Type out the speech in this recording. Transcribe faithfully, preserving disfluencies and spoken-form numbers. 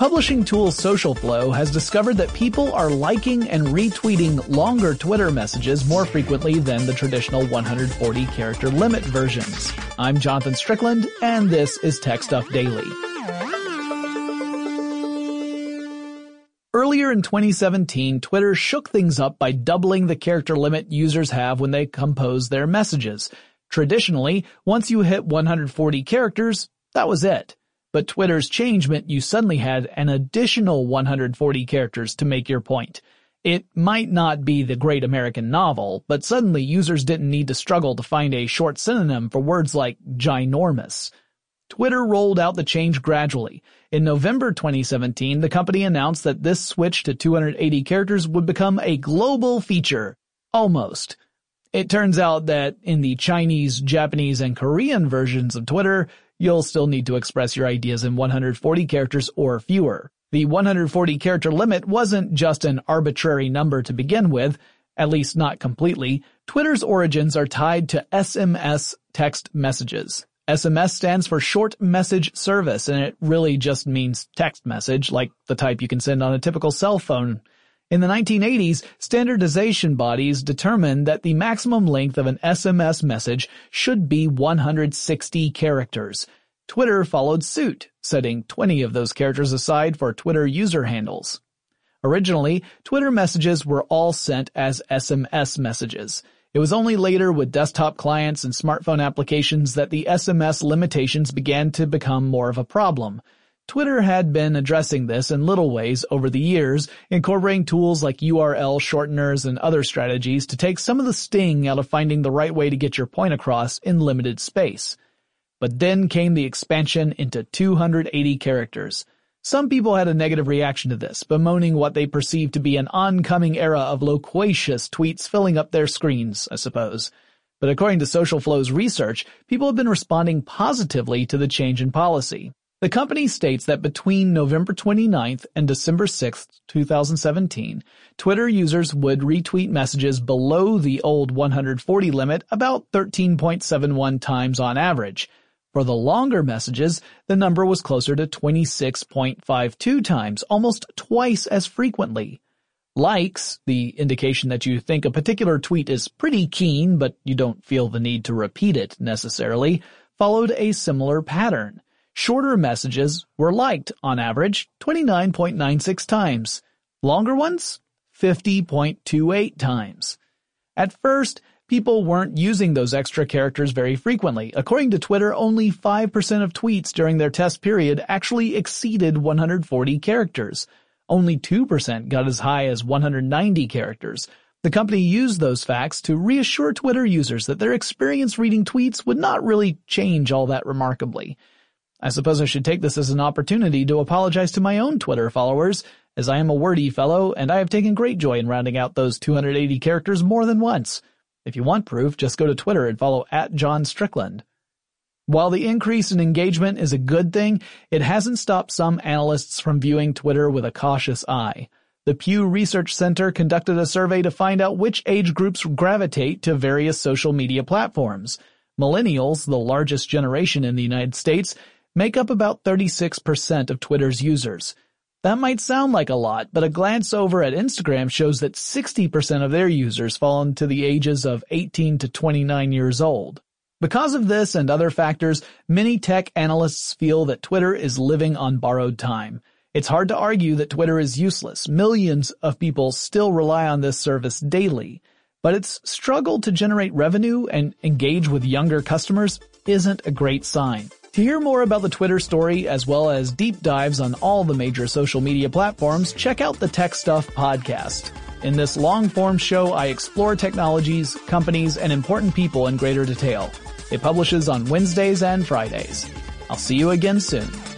Publishing tool SocialFlow has discovered that people are liking and retweeting longer Twitter messages more frequently than the traditional one hundred forty character limit versions. I'm Jonathan Strickland, and this is Tech Stuff Daily. Earlier in twenty seventeen, Twitter shook things up by doubling the character limit users have when they compose their messages. Traditionally, once you hit one hundred forty characters, that was it. But Twitter's change meant you suddenly had an additional one hundred forty characters to make your point. It might not be the great American novel, but suddenly users didn't need to struggle to find a short synonym for words like ginormous. Twitter rolled out the change gradually. In November twenty seventeen, the company announced that this switch to two hundred eighty characters would become a global feature. Almost. It turns out that in the Chinese, Japanese, and Korean versions of Twitter, you'll still need to express your ideas in one hundred forty characters or fewer. The one hundred forty character limit wasn't just an arbitrary number to begin with, at least not completely. Twitter's origins are tied to S M S text messages. S M S stands for Short Message Service, and it really just means text message, like the type you can send on a typical cell phone. In the nineteen eighties, standardization bodies determined that the maximum length of an S M S message should be one hundred sixty characters. Twitter followed suit, setting twenty of those characters aside for Twitter user handles. Originally, Twitter messages were all sent as S M S messages. It was only later with desktop clients and smartphone applications that the S M S limitations began to become more of a problem. Twitter had been addressing this in little ways over the years, incorporating tools like U R L shorteners and other strategies to take some of the sting out of finding the right way to get your point across in limited space. But then came the expansion into two hundred eighty characters. Some people had a negative reaction to this, bemoaning what they perceived to be an oncoming era of loquacious tweets filling up their screens, I suppose. But according to SocialFlow's research, people have been responding positively to the change in policy. The company states that between November twenty-ninth and December sixth, two thousand seventeen, Twitter users would retweet messages below the old one hundred forty limit about thirteen point seven one times on average. For the longer messages, the number was closer to twenty-six point five two times, almost twice as frequently. Likes, the indication that you think a particular tweet is pretty keen, but you don't feel the need to repeat it necessarily, followed a similar pattern. Shorter messages were liked, on average, twenty-nine point nine six times. Longer ones, fifty point two eight times. At first, people weren't using those extra characters very frequently. According to Twitter, only five percent of tweets during their test period actually exceeded one hundred forty characters. Only two percent got as high as one hundred ninety characters. The company used those facts to reassure Twitter users that their experience reading tweets would not really change all that remarkably. I suppose I should take this as an opportunity to apologize to my own Twitter followers, as I am a wordy fellow and I have taken great joy in rounding out those two hundred eighty characters more than once. If you want proof, just go to Twitter and follow at John Strickland. While the increase in engagement is a good thing, it hasn't stopped some analysts from viewing Twitter with a cautious eye. The Pew Research Center conducted a survey to find out which age groups gravitate to various social media platforms. Millennials, the largest generation in the United States, make up about thirty-six percent of Twitter's users. That might sound like a lot, but a glance over at Instagram shows that sixty percent of their users fall into the ages of eighteen to twenty-nine years old. Because of this and other factors, many tech analysts feel that Twitter is living on borrowed time. It's hard to argue that Twitter is useless. Millions of people still rely on this service daily. But its struggle to generate revenue and engage with younger customers isn't a great sign. To hear more about the Twitter story, as well as deep dives on all the major social media platforms, check out the Tech Stuff podcast. In this long-form show, I explore technologies, companies, and important people in greater detail. It publishes on Wednesdays and Fridays. I'll see you again soon.